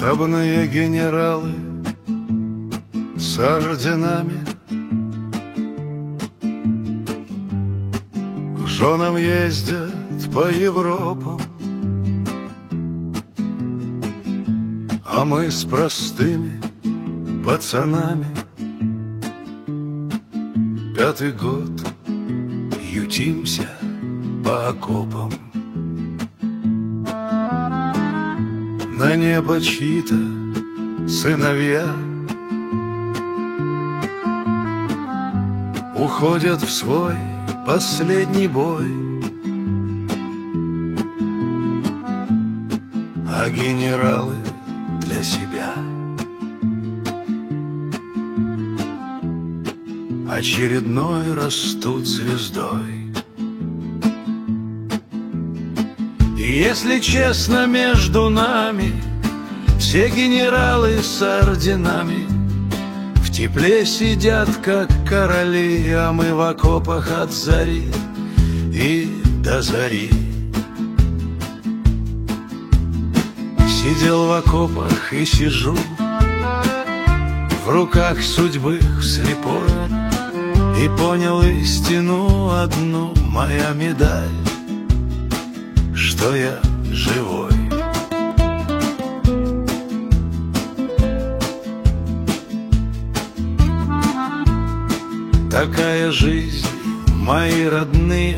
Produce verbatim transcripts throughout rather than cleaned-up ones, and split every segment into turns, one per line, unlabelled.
Штабные генералы с орденами к женам ездят по Европам, а мы с простыми пацанами пятый год ютимся по окопам. На небо чьи-то сыновья уходят в свой последний бой, а генералы для себя очередной растут звездой. И если честно, между нами все генералы с орденами в тепле сидят, как короли, а мы в окопах от зари и до зари. Сидел в окопах и сижу, в руках судьбы слепой, и понял истину одну, моя медаль, что я живой. Такая жизнь, мои родные,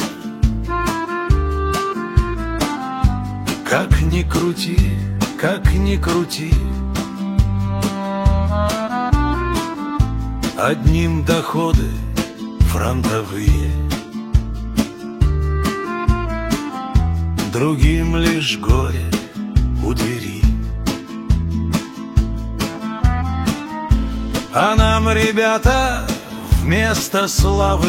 как ни крути, как ни крути, одним доходы фронтовые, другим лишь горе у двери. А нам, ребята, вместо славы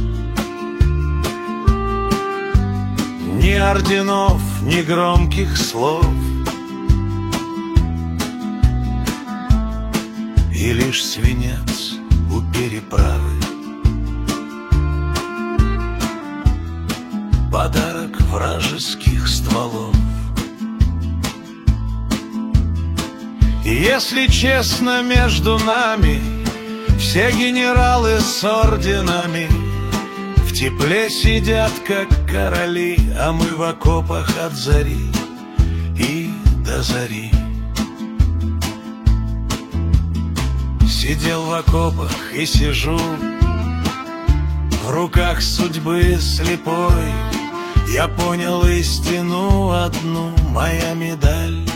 ни орденов, ни громких слов, и лишь свинец у переправы, подарок вражеских стволов. И если честно, между нами все генералы с орденами в тепле сидят, как короли, а мы в окопах от зари и до зари. Сидел в окопах и сижу, в руках судьбы слепой, я понял истину одну, моя медаль,